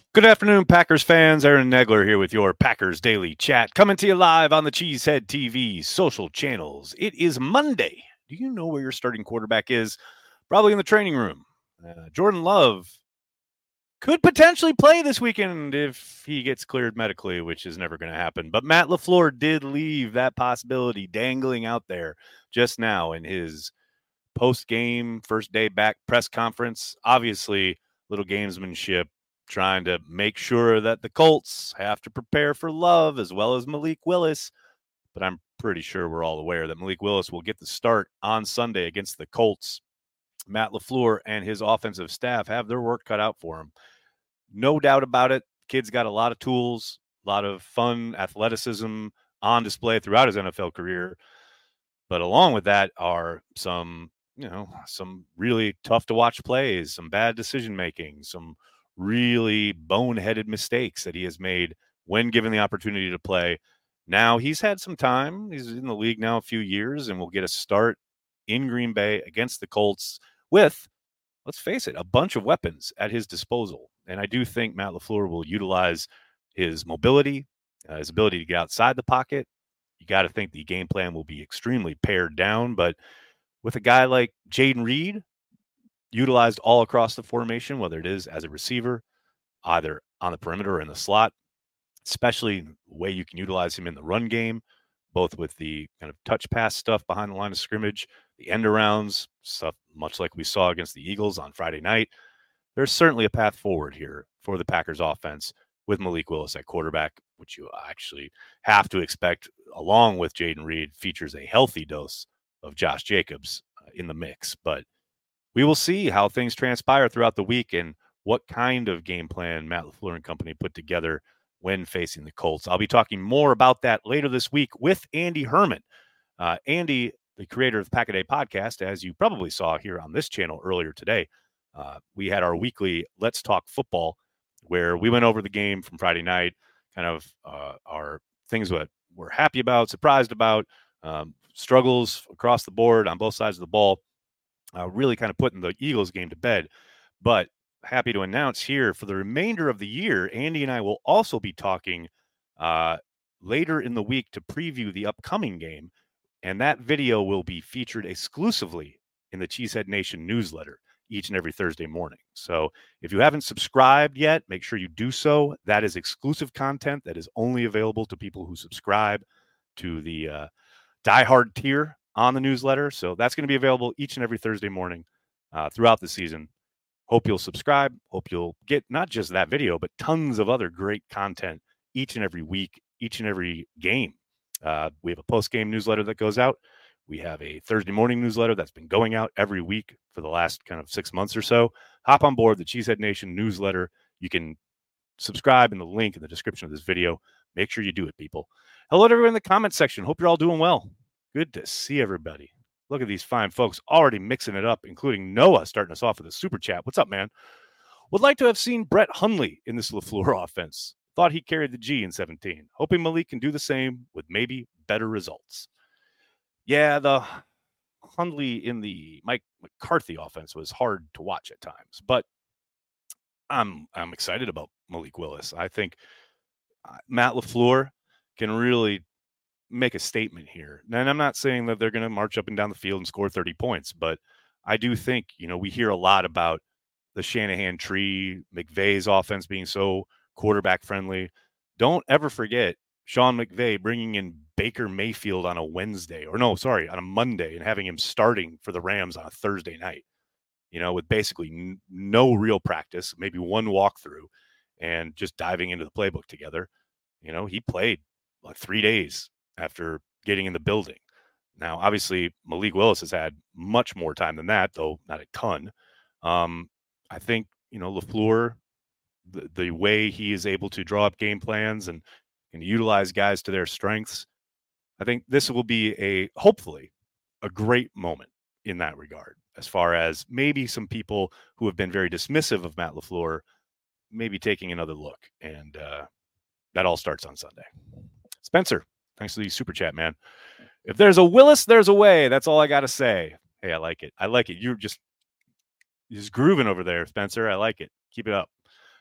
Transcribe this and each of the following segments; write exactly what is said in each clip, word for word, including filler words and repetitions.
Good afternoon, Packers fans. Aaron Negler here with your Packers Daily Chat, coming to you live on the Cheesehead T V social channels. It is Monday. Do you know where your starting quarterback is? Probably in the training room. Uh, Jordan Love could potentially play this weekend if he gets cleared medically, which is never going to happen. But Matt LaFleur did leave that possibility dangling out there just now in his post-game, first day back press conference. Obviously, little gamesmanship, trying to make sure that the Colts have to prepare for Love as well as Malik Willis. But I'm pretty sure we're all aware that Malik Willis will get the start on Sunday against the Colts. Matt LaFleur and his offensive staff have their work cut out for him. No doubt about it. Kid's got a lot of tools, a lot of fun athleticism on display throughout his N F L career. But along with that are some, you know, some really tough to watch plays, some bad decision making, some really boneheaded mistakes that he has made when given the opportunity to play. Now he's had some time. He's in the league now a few years and will get a start in Green Bay against the Colts with, let's face it, a bunch of weapons at his disposal. And I do think Matt LaFleur will utilize his mobility, uh, his ability to get outside the pocket. You got to think the game plan will be extremely pared down, but with a guy like Jayden Reed utilized all across the formation, whether it is as a receiver, either on the perimeter or in the slot, especially the way you can utilize him in the run game, both with the kind of touch pass stuff behind the line of scrimmage, the end arounds, stuff much like we saw against the Eagles on Friday night. There's certainly a path forward here for the Packers offense with Malik Willis at quarterback, which you actually have to expect, along with Jayden Reed, features a healthy dose of Josh Jacobs uh, in the mix. But we will see how things transpire throughout the week and what kind of game plan Matt LaFleur and company put together when facing the Colts. I'll be talking more about that later this week with Andy Herman. Uh, Andy, the creator of the Pack a Day podcast, as you probably saw here on this channel earlier today, uh, we had our weekly Let's Talk Football, where we went over the game from Friday night, kind of uh, our things that we're happy about, surprised about, um, struggles across the board on both sides of the ball, uh, really kind of putting the Eagles game to bed. But happy to announce here for the remainder of the year, Andy and I will also be talking uh, later in the week to preview the upcoming game. And that video will be featured exclusively in the Cheesehead Nation newsletter each and every Thursday morning. So if you haven't subscribed yet, make sure you do so. That is exclusive content that is only available to people who subscribe to the uh, diehard tier on the newsletter. So that's going to be available each and every Thursday morning uh, throughout the season. Hope you'll subscribe. Hope you'll get not just that video, but tons of other great content each and every week, each and every game. Uh, we have a post-game newsletter that goes out. We have a Thursday morning newsletter that's been going out every week for the last kind of six months or so. Hop on board the Cheesehead Nation newsletter. You can subscribe in the link in the description of this video. Make sure you do it, people. Hello to everyone in the comment section. Hope you're all doing well. Good to see everybody. Look at these fine folks already mixing it up, including Noah starting us off with a super chat. What's up, man? Would like to have seen Brett Hundley in this LaFleur offense. Thought he carried the G in seventeen. Hoping Malik can do the same with maybe better results. Yeah, the Hundley in the Mike McCarthy offense was hard to watch at times, but I'm I'm excited about Malik Willis. I think uh, Matt LaFleur can really make a statement here. And I'm not saying that they're going to march up and down the field and score thirty points, but I do think, you know, we hear a lot about the Shanahan tree, McVay's offense being so quarterback friendly. Don't ever forget Sean McVay bringing in Baker Mayfield on a Wednesday, or no, sorry, on a Monday, and having him starting for the Rams on a Thursday night, you know, with basically n- no real practice, maybe one walkthrough, and just diving into the playbook together. You know, he played like three days after getting in the building. Now, obviously, Malik Willis has had much more time than that, though not a ton. Um, I think, you know, LaFleur, the, the way he is able to draw up game plans and, and utilize guys to their strengths, I think this will be a, hopefully, a great moment in that regard, as far as maybe some people who have been very dismissive of Matt LaFleur maybe taking another look. And uh, that all starts on Sunday. Spencer, thanks for the super chat, man. If there's a Willis, there's a way. That's all I got to say. Hey, I like it. I like it. You're just, you're just grooving over there, Spencer. I like it. Keep it up.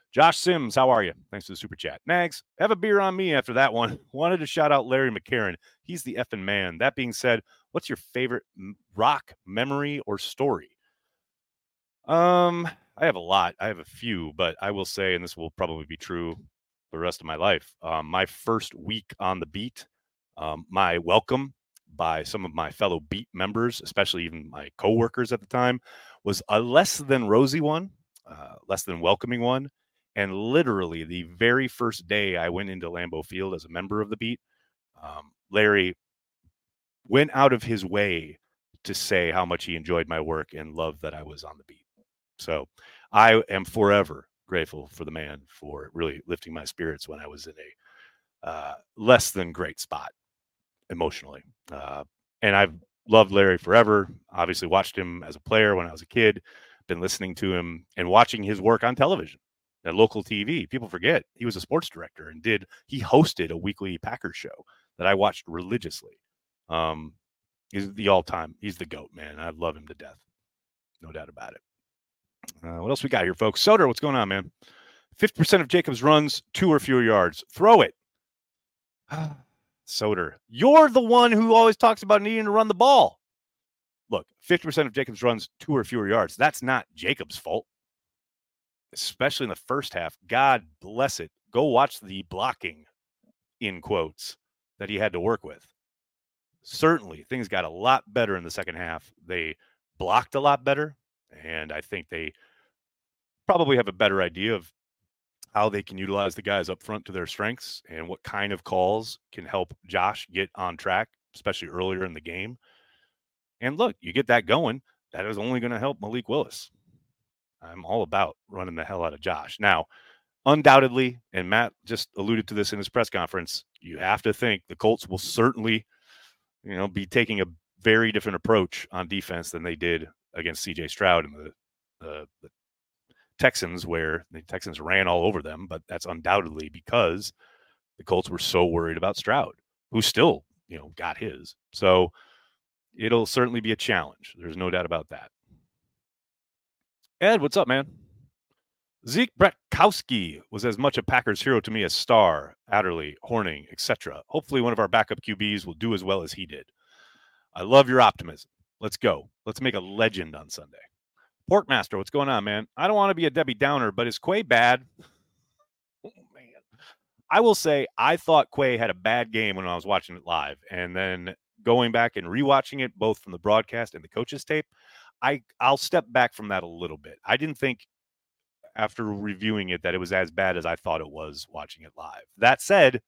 Josh Sims, how are you? Thanks for the super chat. Nags, have a beer on me after that one. Wanted to shout out Larry McCarron. He's the effing man. That being said, what's your favorite rock memory or story? Um, I have a lot. I have a few, but I will say, and this will probably be true for the rest of my life. Um, my first week on the beat, um, my welcome by some of my fellow beat members, especially even my coworkers at the time, was a less than rosy one, uh, less than welcoming one. And literally, the very first day I went into Lambeau Field as a member of the beat, um, Larry went out of his way to say how much he enjoyed my work and loved that I was on the beat. So I am forever grateful for the man for really lifting my spirits when I was in a uh, less than great spot emotionally. Uh, and I've loved Larry forever. Obviously watched him as a player when I was a kid, been listening to him and watching his work on television at local T V. People forget he was a sports director and did, he hosted a weekly Packers show that I watched religiously. Um, he's the all-time, he's the GOAT, man. I love him to death. No doubt about it. Uh, what else we got here, folks? Soder, what's going on, man? fifty percent of Jacobs runs, two or fewer yards. Throw it. Soder, you're the one who always talks about needing to run the ball. Look, fifty percent of Jacobs runs, two or fewer yards. That's not Jacobs' fault, especially in the first half. God bless it. Go watch the blocking, in quotes, that he had to work with. Certainly, things got a lot better in the second half. They blocked a lot better, and I think they probably have a better idea of how they can utilize the guys up front to their strengths and what kind of calls can help Josh get on track, especially earlier in the game. And look, you get that going, that is only going to help Malik Willis. I'm all about running the hell out of Josh. Now, undoubtedly, and Matt just alluded to this in his press conference, you have to think the Colts will certainly, you know, be taking a very different approach on defense than they did against C J Stroud and the, the, the Texans, where the Texans ran all over them, but that's undoubtedly because the Colts were so worried about Stroud, who still, you know, got his. So it'll certainly be a challenge. There's no doubt about that. Ed, what's up, man? Zeke Bretkowski was as much a Packers hero to me as Starr, Adderley, Horning, et cetera. Hopefully one of our backup Q Bs will do as well as he did. I love your optimism. Let's go. Let's make a legend on Sunday. Porkmaster, what's going on, man? I don't want to be a Debbie Downer, but is Quay bad? Oh, man. I will say I thought Quay had a bad game when I was watching it live. And then going back and rewatching it, both from the broadcast and the coach's tape, I, I'll step back from that a little bit. I didn't think after reviewing it that it was as bad as I thought it was watching it live. That said,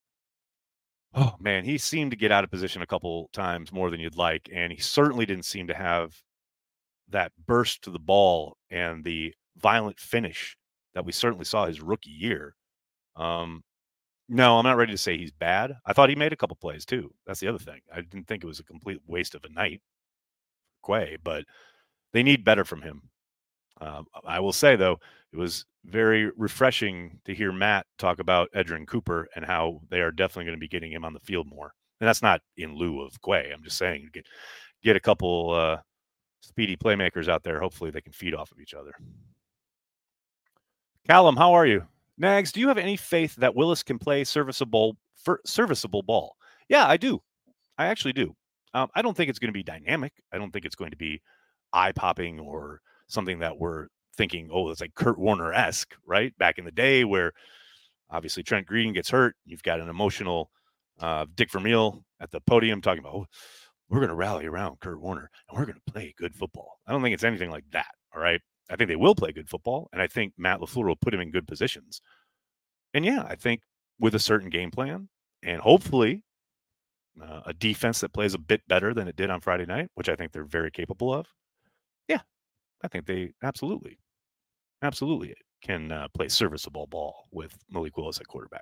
oh, man, he seemed to get out of position a couple times more than you'd like. And he certainly didn't seem to have that burst to the ball and the violent finish that we certainly saw his rookie year. Um, no, I'm not ready to say he's bad. I thought he made a couple plays too. That's the other thing. I didn't think it was a complete waste of a night, Quay, but they need better from him. Um, I will say, though, it was very refreshing to hear Matt talk about Edgerrin Cooper and how they are definitely going to be getting him on the field more. And that's not in lieu of Quay. I'm just saying get, get a couple uh, speedy playmakers out there. Hopefully they can feed off of each other. Callum, how are you? Nags, do you have any faith that Willis can play serviceable for serviceable ball? Yeah, I do. I actually do. Um, I don't think it's going to be dynamic. I don't think it's going to be eye-popping or something that we're thinking, oh, it's like Kurt Warner-esque, right? Back in the day where obviously Trent Green gets hurt. You've got an emotional uh, Dick Vermeil at the podium talking about, oh, we're going to rally around Kurt Warner and we're going to play good football. I don't think it's anything like that, all right? I think they will play good football, and I think Matt LaFleur will put him in good positions. And, yeah, I think with a certain game plan and hopefully uh, a defense that plays a bit better than it did on Friday night, which I think they're very capable of, yeah, I think they absolutely, absolutely can uh, play serviceable ball with Malik Willis at quarterback.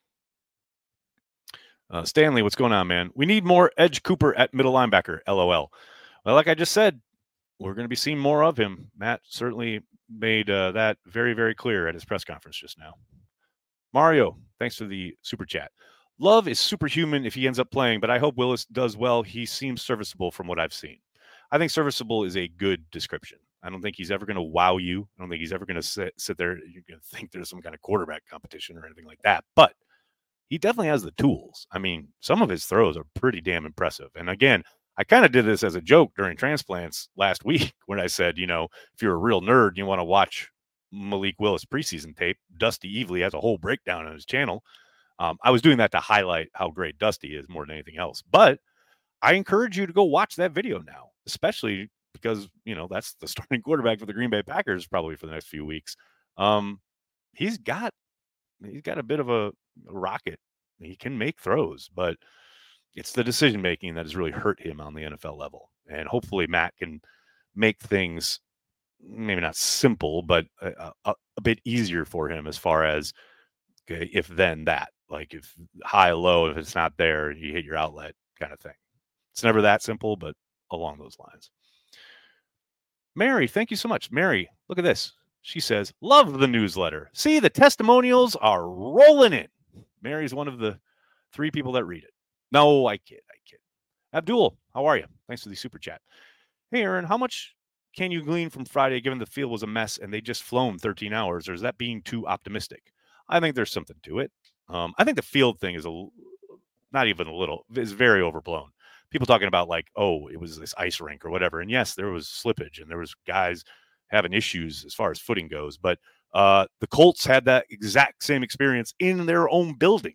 Uh, Stanley, what's going on, man? We need more Edge Cooper at middle linebacker, LOL. Well, like I just said, we're going to be seeing more of him. Matt certainly made uh, that very, very clear at his press conference just now. Mario, thanks for the super chat. Love is superhuman if he ends up playing, but I hope Willis does well. He seems serviceable from what I've seen. I think serviceable is a good description. I don't think he's ever going to wow you. I don't think he's ever going to sit sit there. You're going to think there's some kind of quarterback competition or anything like that. But he definitely has the tools. I mean, some of his throws are pretty damn impressive. And again, I kind of did this as a joke during transplants last week when I said, you know, if you're a real nerd and you want to watch Malik Willis preseason tape, Dusty Evely has a whole breakdown on his channel. Um, I was doing that to highlight how great Dusty is more than anything else. But I encourage you to go watch that video now, especially because, you know, that's the starting quarterback for the Green Bay Packers probably for the next few weeks. Um, he's got he's got a bit of a, a rocket. He can make throws, but it's the decision making that has really hurt him on the N F L level. And hopefully Matt can make things maybe not simple, but a, a, a bit easier for him as far as okay, if then that, like if high, low, if it's not there, you hit your outlet kind of thing. It's never that simple, but along those lines. Mary, thank you so much. Mary, look at this. She says, love the newsletter. See, the testimonials are rolling in. Mary's one of the three people that read it. No, I kid. I kid. Abdul, how are you? Thanks for the super chat. Hey, Aaron, how much can you glean from Friday given the field was a mess and they just flown thirteen hours, or is that being too optimistic? I think there's something to it. Um, I think the field thing is a not even a little, is very overblown. People talking about like, oh, it was this ice rink or whatever. And yes, there was slippage and there was guys having issues as far as footing goes. But uh, the Colts had that exact same experience in their own building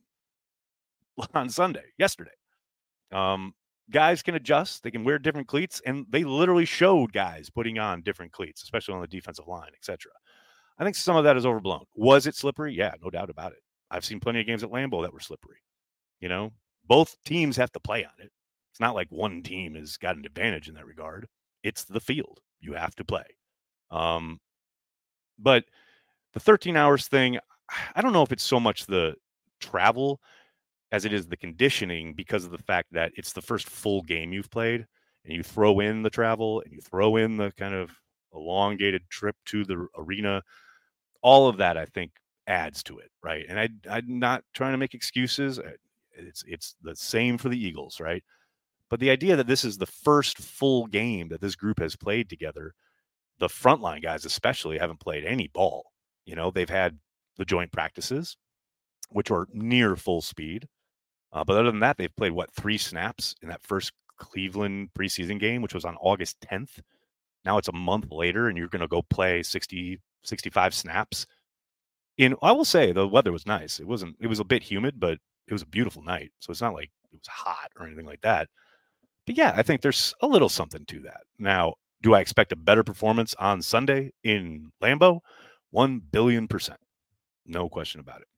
on Sunday, yesterday. Um, guys can adjust. They can wear different cleats. And they literally showed guys putting on different cleats, especially on the defensive line, et cetera. I think some of that is overblown. Was it slippery? Yeah, no doubt about it. I've seen plenty of games at Lambeau that were slippery. You know, both teams have to play on it. It's not like one team has got an advantage in that regard. It's the field. You have to play. Um, but the thirteen hours thing, I don't know if it's so much the travel as it is the conditioning because of the fact that it's the first full game you've played and you throw in the travel and you throw in the kind of elongated trip to the arena. All of that, I think, adds to it, right? And I, I'm not trying to make excuses. It's it's the same for the Eagles, right? But the idea that this is the first full game that this group has played together, the frontline guys especially haven't played any ball. You know, they've had the joint practices, which are near full speed. Uh, but other than that, they've played, what, three snaps in that first Cleveland preseason game, which was on August tenth. Now it's a month later, and you're going to go play sixty, sixty-five snaps. In I will say, the weather was nice. It wasn't. It was a bit humid, but it was a beautiful night. So it's not like it was hot or anything like that. But yeah, I think there's a little something to that. Now, do I expect a better performance on Sunday in Lambeau? One billion percent. No question about it.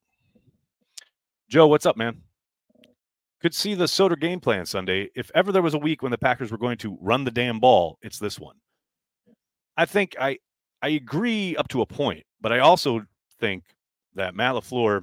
Joe, what's up, man? Could see the Soder game plan Sunday. If ever there was a week when the Packers were going to run the damn ball, it's this one. I think I I agree up to a point, but I also think that Matt LaFleur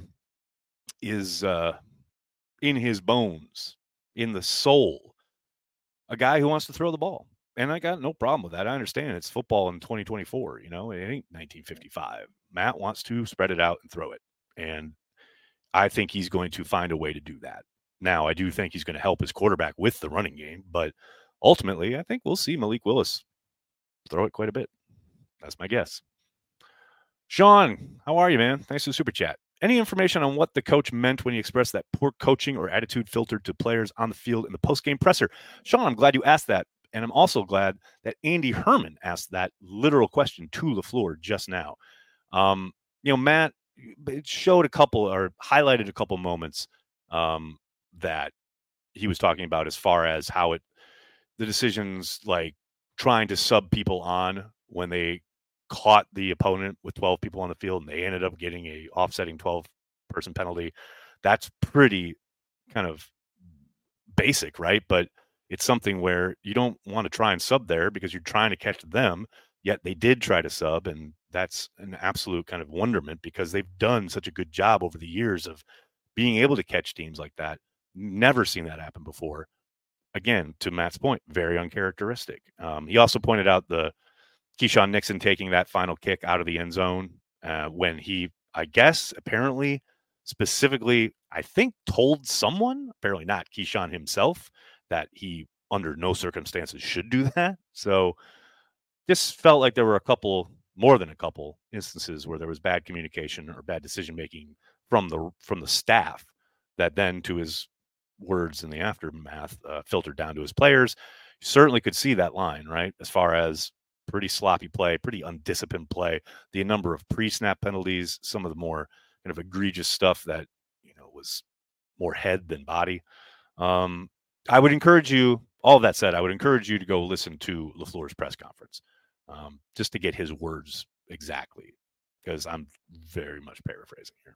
is uh, in his bones, in the soul, a guy who wants to throw the ball. And I got no problem with that. I understand it's football in twenty twenty-four. You know, it ain't nineteen fifty-five. Matt wants to spread it out and throw it. And I think he's going to find a way to do that. Now, I do think he's going to help his quarterback with the running game, but ultimately, I think we'll see Malik Willis throw it quite a bit. That's my guess. Sean, how are you, man? Thanks for the super chat. Any information on what the coach meant when he expressed that poor coaching or attitude filtered to players on the field in the post-game presser? Sean, I'm glad you asked that. And I'm also glad that Andy Herman asked that literal question to LaFleur just now. Um, you know, Matt, it showed a couple or highlighted a couple moments um, that he was talking about as far as how it, the decisions like trying to sub people on when they caught the opponent with twelve people on the field and they ended up getting a offsetting twelve person penalty. That's pretty kind of basic, right? But it's something where you don't want to try and sub there because you're trying to catch them, yet they did try to sub. And that's an absolute kind of wonderment because they've done such a good job over the years of being able to catch teams like that. Never seen that happen before. Again, to Matt's point, very uncharacteristic. Um, he also pointed out the Keyshawn Nixon taking that final kick out of the end zone uh, when he, I guess, apparently, specifically, I think, told someone, apparently not Keyshawn himself, that he, under no circumstances, should do that. So This felt like there were a couple, more than a couple instances where there was bad communication or bad decision making from the from the staff that then, to his words in the aftermath, uh, filtered down to his players. You certainly could see that line, right? As far as pretty sloppy play, pretty undisciplined play, the number of pre-snap penalties, some of the more kind of egregious stuff that, you know, was more head than body. Um, I would encourage you, all that said, I would encourage you to go listen to LaFleur's press conference, um, just to get his words exactly, because I'm very much paraphrasing here.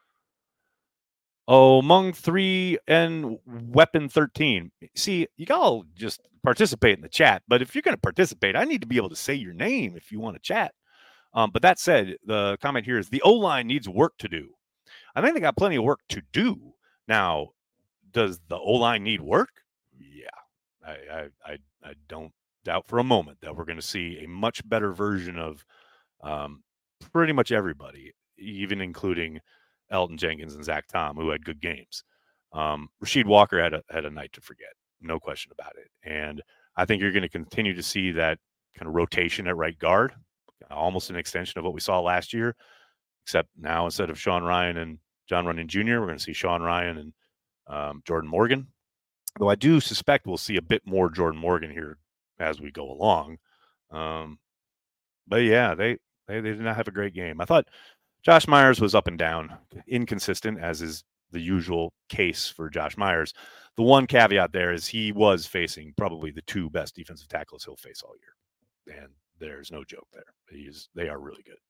Oh, Mung three and Weapon thirteen. See, you all just participate in the chat, but if you're going to participate, I need to be able to say your name if you want to chat. Um, but that said, the comment here is the O-line needs work to do. I think they got plenty of work to do. Now, does the O-line need work? Yeah, I, I, I, I don't doubt for a moment that we're going to see a much better version of um, pretty much everybody, even including Elton Jenkins and Zach Tom, who had good games. Um, Rasheed Walker had a had a night to forget, no question about it. And I think you're going to continue to see that kind of rotation at right guard, almost an extension of what we saw last year, except now instead of Sean Ryan and John Runyon Junior, we're going to see Sean Ryan and um, Jordan Morgan. Though I do suspect we'll see a bit more Jordan Morgan here as we go along. Um, but yeah, they, they they did not have a great game. I thought Josh Myers was up and down, inconsistent, as is the usual case for Josh Myers. The one caveat there is he was facing probably the two best defensive tackles he'll face all year, and there's no joke there. He is, they are really good.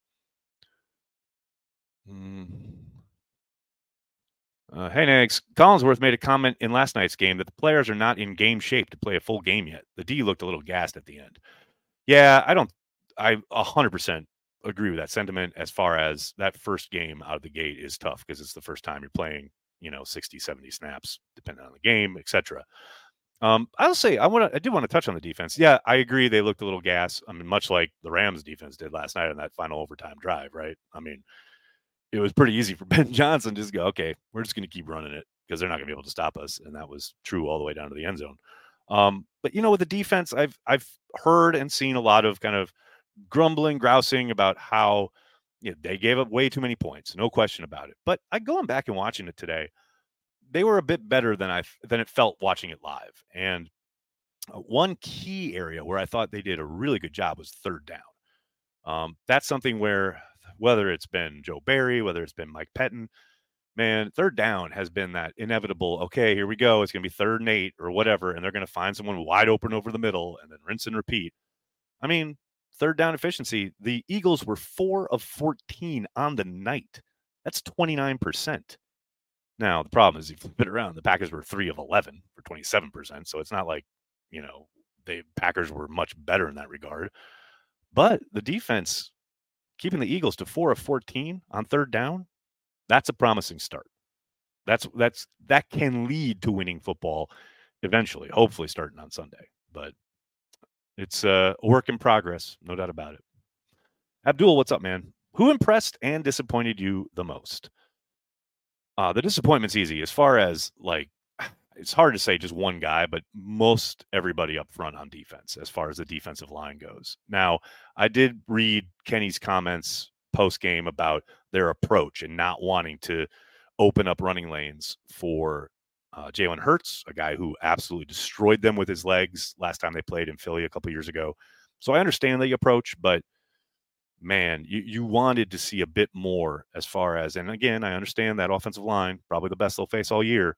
Mm. Uh, hey, Nags. Collinsworth made a comment in last night's game that the players are not in game shape to play a full game yet. The D looked a little gassed at the end. Yeah, I don't. I one hundred percent agree with that sentiment as far as that first game out of the gate is tough because it's the first time you're playing, you know, sixty, seventy snaps, depending on the game, et cetera. Um, I'll say I want to. I do want to touch on the defense. Yeah, I agree. They looked a little gas. I mean, much like the Rams defense did last night on that final overtime drive, right? I mean, it was pretty easy for Ben Johnson to just go, okay, we're just going to keep running it because they're not going to be able to stop us, and that was true all the way down to the end zone. Um, but you know, with the defense, I've I've heard and seen a lot of kind of grumbling, grousing about how, you know, they gave up way too many points, no question about it. But I going back and watching it today, they were a bit better than I than it felt watching it live. And uh, one key area where I thought they did a really good job was third down. Um, that's something where whether it's been Joe Barry, whether it's been Mike Pettin, man, third down has been that inevitable, okay, here we go. It's going to be third and eight or whatever, and they're going to find someone wide open over the middle and then rinse and repeat. I mean, third down efficiency, the Eagles were four of fourteen on the night. That's twenty-nine percent. Now, the problem is, if you flip it around, the Packers were three of eleven for twenty-seven percent. So it's not like, you know, the Packers were much better in that regard. But the defense, keeping the Eagles to four of fourteen on third down, that's a promising start. That's that's that can lead to winning football eventually, hopefully starting on Sunday. But it's a work in progress, no doubt about it. Abdul, what's up, man? Who impressed and disappointed you the most? Uh, the disappointment's easy. As far as, like, it's hard to say just one guy, but most everybody up front on defense as far as the defensive line goes. Now, I did read Kenny's comments post-game about their approach and not wanting to open up running lanes for uh, Jalen Hurts, a guy who absolutely destroyed them with his legs last time they played in Philly a couple years ago. So I understand the approach, but man, you, you wanted to see a bit more as far as, and again, I understand that offensive line, probably the best they'll face all year.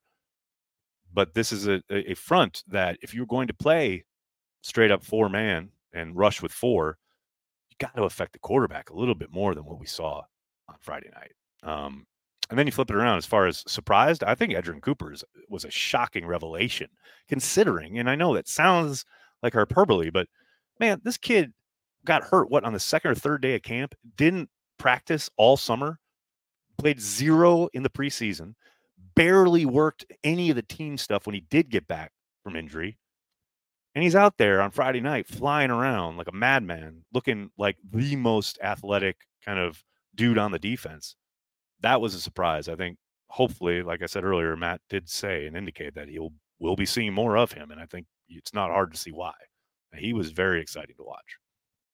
But this is a, a front that if you're going to play straight up four man and rush with four, you got to affect the quarterback a little bit more than what we saw on Friday night. Um, and then you flip it around as far as surprised. I think Edgerrin Cooper is, was a shocking revelation considering, and I know that sounds like hyperbole, but man, this kid got hurt, what, on the second or third day of camp, didn't practice all summer, played zero in the preseason, barely worked any of the team stuff when he did get back from injury. And he's out there on Friday night flying around like a madman, looking like the most athletic kind of dude on the defense. That was a surprise. I think hopefully, like I said earlier, Matt did say and indicate that he'll we'll be seeing more of him. And I think it's not hard to see why. He was very exciting to watch.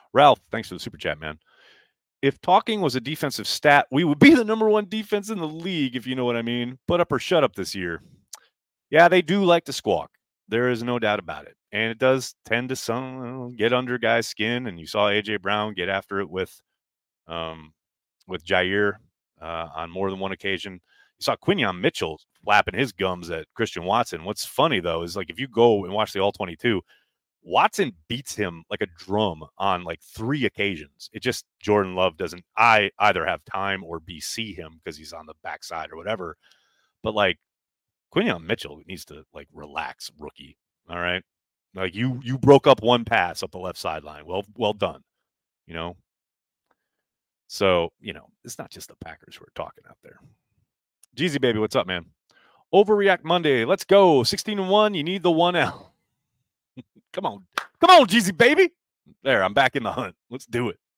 Ralph, thanks for the super chat, man. If talking was a defensive stat, we would be the number one defense in the league, if you know what I mean. Put up or shut up this year. Yeah, they do like to squawk. There is no doubt about it. And it does tend to some get under guys' skin. And you saw A J Brown get after it with um, with Jair uh, on more than one occasion. You saw Quinion Mitchell flapping his gums at Christian Watson. What's funny, though, is like if you go and watch the all twenty-two, Watson beats him like a drum on like three occasions. It just Jordan Love doesn't I either have time or B see him because he's on the backside or whatever. But like Quinion Mitchell needs to like relax, rookie. All right. Like you you broke up one pass up the left sideline. Well, well done. You know. So, you know, it's not just the Packers who are talking out there. Jeezy baby, what's up, man? Overreact Monday. Let's go. sixteen and one. You need the one L. Come on. Come on, Jeezy baby. There, I'm back in the hunt. Let's do it.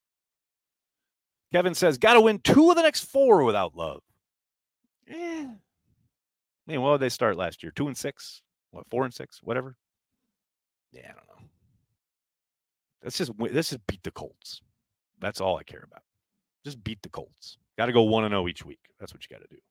Kevin says, got to win two of the next four without Love. Eh. I mean, what did they start last year? Two and six? What, four and six? Whatever. Yeah, I don't know. Let's just, let's just beat the Colts. That's all I care about. Just beat the Colts. Got to go one and oh each week. That's what you got to do.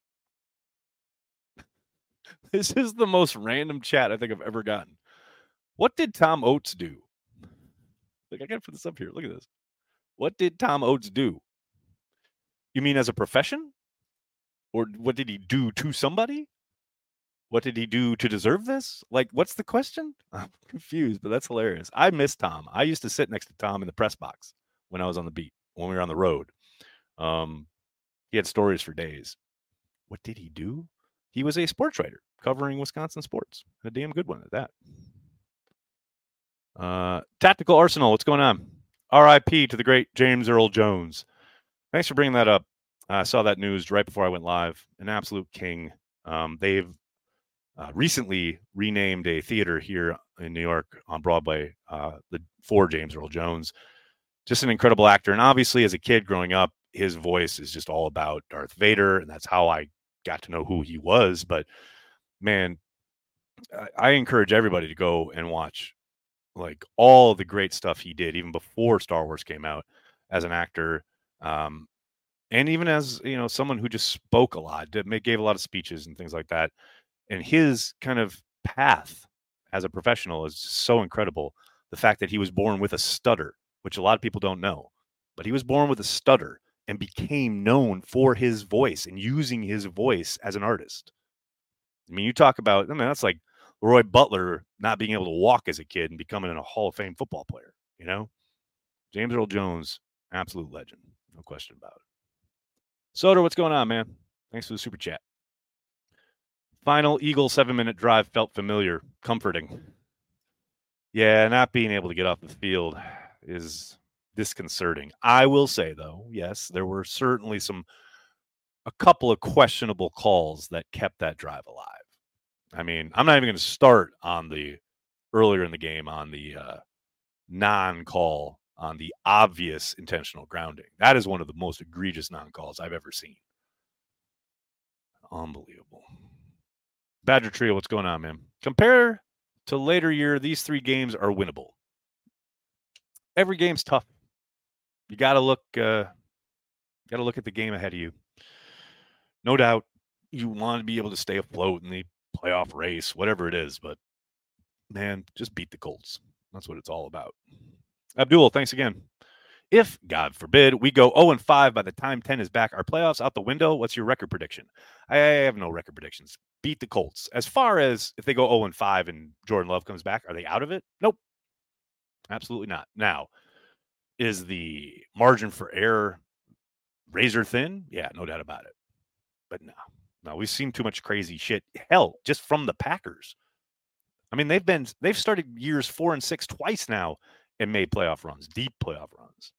This is the most random chat I think I've ever gotten. What did Tom Oates do? Like, I got to put this up here. Look at this. What did Tom Oates do? You mean as a profession? Or what did he do to somebody? What did he do to deserve this? Like, what's the question? I'm confused, but that's hilarious. I miss Tom. I used to sit next to Tom in the press box when I was on the beat, when we were on the road. Um, he had stories for days. What did he do? He was a sports writer covering Wisconsin sports. A damn good one at that. Uh, Tactical Arsenal, what's going on? R I P to the great James Earl Jones. Thanks for bringing that up. I saw that news right before I went live. An absolute king. Um, they've uh, recently renamed a theater here in New York on Broadway uh, the, for James Earl Jones. Just an incredible actor. And obviously, as a kid growing up, his voice is just all about Darth Vader. And that's how I got to know who he was. But, man, I, I encourage everybody to go and watch like all the great stuff he did even before Star Wars came out as an actor. Um, and even as, you know, someone who just spoke a lot, did, gave a lot of speeches and things like that. And his kind of path as a professional is just so incredible. The fact that he was born with a stutter, which a lot of people don't know, but he was born with a stutter and became known for his voice and using his voice as an artist. I mean, you talk about, I mean, that's like Roy Butler not being able to walk as a kid and becoming a Hall of Fame football player, you know? James Earl Jones, absolute legend. No question about it. Soder, what's going on, man? Thanks for the super chat. Final Eagle seven-minute drive felt familiar, comforting. Yeah, not being able to get off the field is disconcerting. I will say, though, yes, there were certainly some, a couple of questionable calls that kept that drive alive. I mean, I'm not even going to start on the, earlier in the game, on the uh, non-call, on the obvious intentional grounding. That is one of the most egregious non-calls I've ever seen. Unbelievable. Badger Trio, what's going on, man? Compare to later year, these three games are winnable. Every game's tough. You got to look, uh, got to look at the game ahead of you. No doubt, you want to be able to stay afloat in the playoff race, whatever it is. But man, just beat the Colts. That's what it's all about. Abdul, thanks again. If, God forbid, we go oh and five by the time ten is back, are playoffs out the window? What's your record prediction? I have no record predictions. Beat the Colts. As far as if they go oh and five and Jordan Love comes back, are they out of it? Nope. Absolutely not. Now, is the margin for error razor thin? Yeah, no doubt about it. But no. No, we've seen too much crazy shit. Hell, just from the Packers. I mean, they've been they've started years four and six twice now and made playoff runs, deep playoff runs.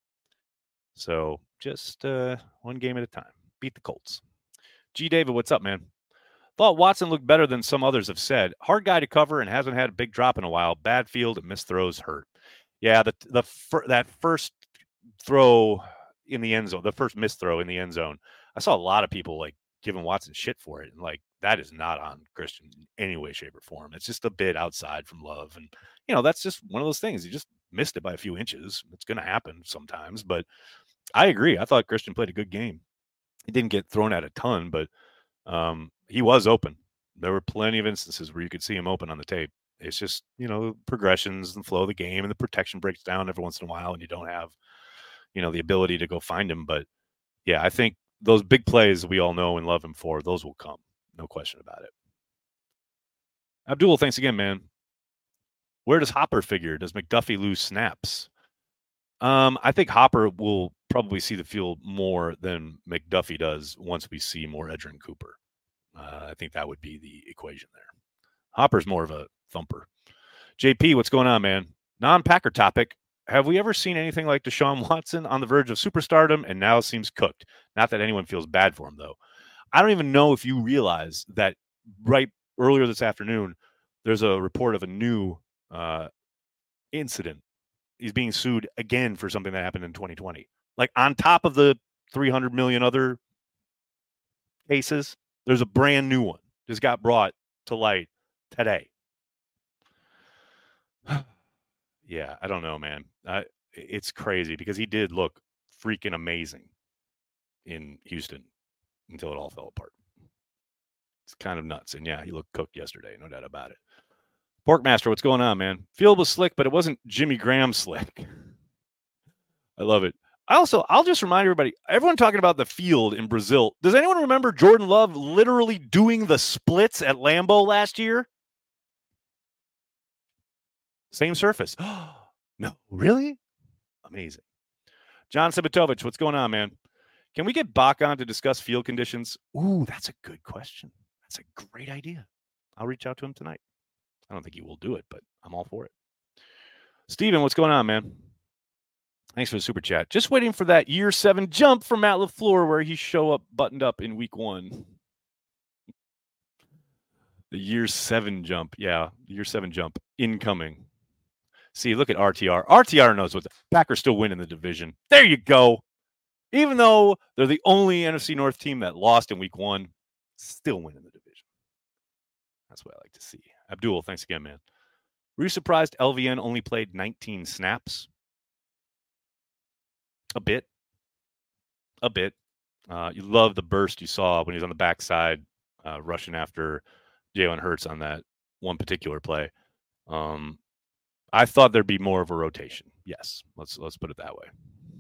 So just uh, one game at a time. Beat the Colts. G. David, what's up, man? Thought Watson looked better than some others have said. Hard guy to cover and hasn't had a big drop in a while. Bad field and missed throws hurt. Yeah, the the fir- that first throw in the end zone, the first missed throw in the end zone, I saw a lot of people like giving Watson shit for it. And like, that is not on Christian in any way, shape, or form. It's just a bit outside from Love. And, you know, that's just one of those things. You just missed it by a few inches. It's going to happen sometimes, but I agree. I thought Christian played a good game. He didn't get thrown at a ton, but um, he was open. There were plenty of instances where you could see him open on the tape. It's just, you know, progressions and flow of the game, and the protection breaks down every once in a while, and you don't have, you know, the ability to go find him. But yeah, I think those big plays we all know and love him for, those will come. No question about it. Abdul, thanks again, man. Where does Hopper figure? Does McDuffie lose snaps? Um, I think Hopper will probably see the field more than McDuffie does once we see more Edgerrin Cooper. Uh, I think that would be the equation there. Hopper's more of a thumper. J P, what's going on, man? Non-Packer topic. Have we ever seen anything like Deshaun Watson on the verge of superstardom and now seems cooked? Not that anyone feels bad for him, though. I don't even know if you realize that right earlier this afternoon, there's a report of a new uh, incident. He's being sued again for something that happened in twenty twenty. Like on top of the three hundred million other cases, there's a brand new one. Just got brought to light today. Yeah, I don't know, man. I, it's crazy because he did look freaking amazing in Houston until it all fell apart. It's kind of nuts. And yeah, he looked cooked yesterday, no doubt about it. Porkmaster, what's going on, man? Field was slick, but it wasn't Jimmy Graham slick. I love it. I also, I'll just remind everybody, everyone talking about the field in Brazil. Does anyone remember Jordan Love literally doing the splits at Lambeau last year? Same surface. No, really? Amazing. John Sibatovich, what's going on, man? Can we get Bach on to discuss field conditions? Ooh, that's a good question. That's a great idea. I'll reach out to him tonight. I don't think he will do it, but I'm all for it. Steven, what's going on, man? Thanks for the super chat. Just waiting for that year seven jump from Matt LaFleur where he show up buttoned up in week one. The year seven jump. Yeah, year seven jump incoming. See, look at R T R. R T R knows what the Packers still win in the division. There you go. Even though they're the only N F C North team that lost in week one, still win in the division. That's what I like to see. Abdul, thanks again, man. Were you surprised L V N only played nineteen snaps? A bit. A bit. Uh, you love the burst you saw when he was on the backside uh, rushing after Jalen Hurts on that one particular play. Um, I thought there'd be more of a rotation. Yes, let's let's put it that way.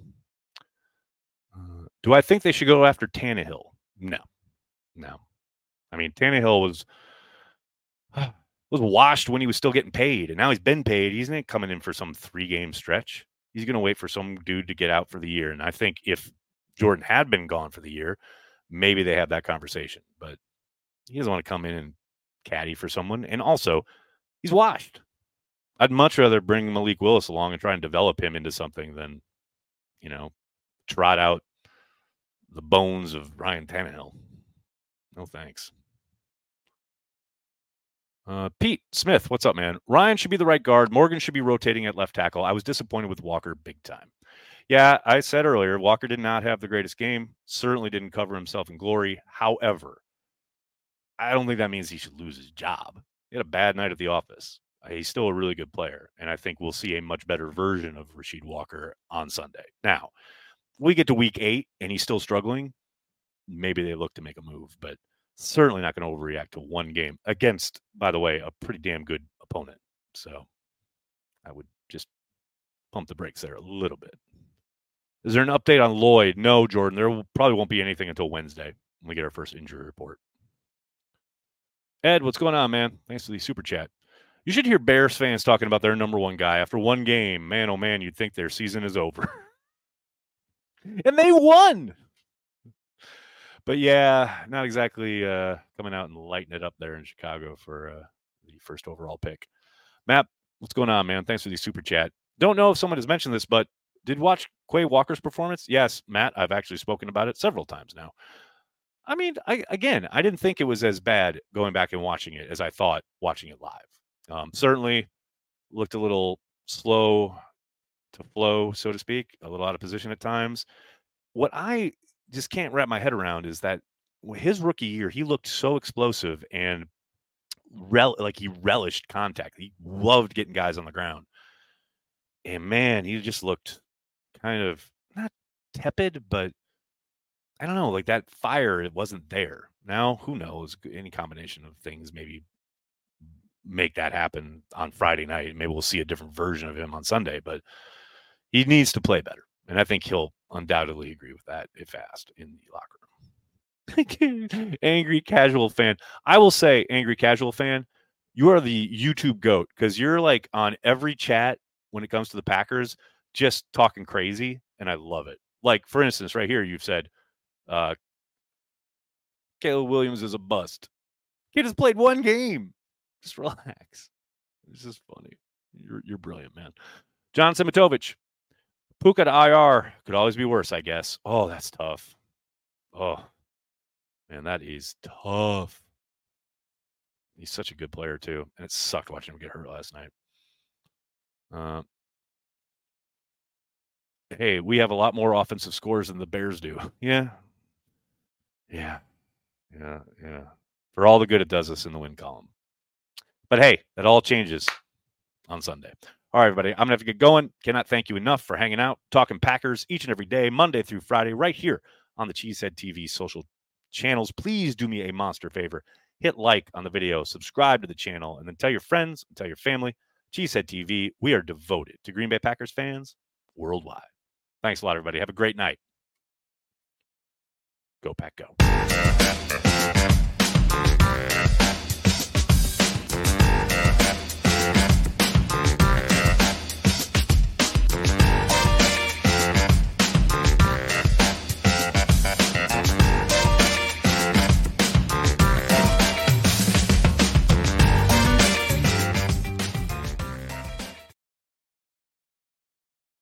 Uh, do I think they should go after Tannehill? No. No. I mean, Tannehill was was washed when he was still getting paid, and now he's been paid. He's not coming in for some three-game stretch. He's going to wait for some dude to get out for the year. And I think if Jordan had been gone for the year, maybe they have that conversation. But he doesn't want to come in and caddy for someone. And also, he's washed. I'd much rather bring Malik Willis along and try and develop him into something than, you know, trot out the bones of Ryan Tannehill. No thanks. Uh, Pete Smith, what's up, man? Ryan should be the right guard. Morgan should be rotating at left tackle. I was disappointed with Walker big time. Yeah, I said earlier, Walker did not have the greatest game. Certainly didn't cover himself in glory. However, I don't think that means he should lose his job. He had a bad night at the office. He's still a really good player, and I think we'll see a much better version of Rasheed Walker on Sunday. Now, we get to week eight, and he's still struggling. Maybe they look to make a move, but certainly not going to overreact to one game against, by the way, a pretty damn good opponent. So I would just pump the brakes there a little bit. Is there an update on Lloyd? No, Jordan. There probably won't be anything until Wednesday when we get our first injury report. Ed, what's going on, man? Thanks for the super chat. You should hear Bears fans talking about their number one guy after one game. Man, oh man, you'd think their season is over. And they won. But yeah, not exactly uh, coming out and lighting it up there in Chicago for uh, the first overall pick. Matt, what's going on, man? Thanks for the super chat. Don't know if someone has mentioned this, but did watch Quay Walker's performance? Yes, Matt, I've actually spoken about it several times now. I mean, I, again, I didn't think it was as bad going back and watching it as I thought watching it live. Um, certainly looked a little slow to flow, so to speak, a little out of position at times. What I just can't wrap my head around is that his rookie year, he looked so explosive and rel- like he relished contact. He loved getting guys on the ground. And man, he just looked kind of not tepid, but I don't know, like that fire, it wasn't there. Now, who knows? Any combination of things maybe make that happen on Friday night. Maybe we'll see a different version of him on Sunday, but he needs to play better. And I think he'll undoubtedly agree with that if asked in the locker room. Angry casual fan. I will say, angry casual fan, you are the YouTube goat because you're like on every chat when it comes to the Packers, just talking crazy, and I love it. Like, for instance, right here, you've said, uh, Caleb Williams is a bust. Kid has played one game. Just relax. This is funny. You're you're brilliant, man. John Simitovich. Puka to I R could always be worse, I guess. Oh, that's tough. Oh, man, that is tough. He's such a good player, too. And it sucked watching him get hurt last night. Uh, hey, we have a lot more offensive scores than the Bears do. Yeah. Yeah. Yeah. Yeah. For all the good it does us in the win column. But hey, that all changes on Sunday. All right, everybody, I'm going to have to get going. Cannot thank you enough for hanging out, talking Packers each and every day, Monday through Friday, right here on the Cheesehead T V social channels. Please do me a monster favor. Hit like on the video, subscribe to the channel, and then tell your friends, tell your family. Cheesehead T V, we are devoted to Green Bay Packers fans worldwide. Thanks a lot, everybody. Have a great night. Go Pack, go.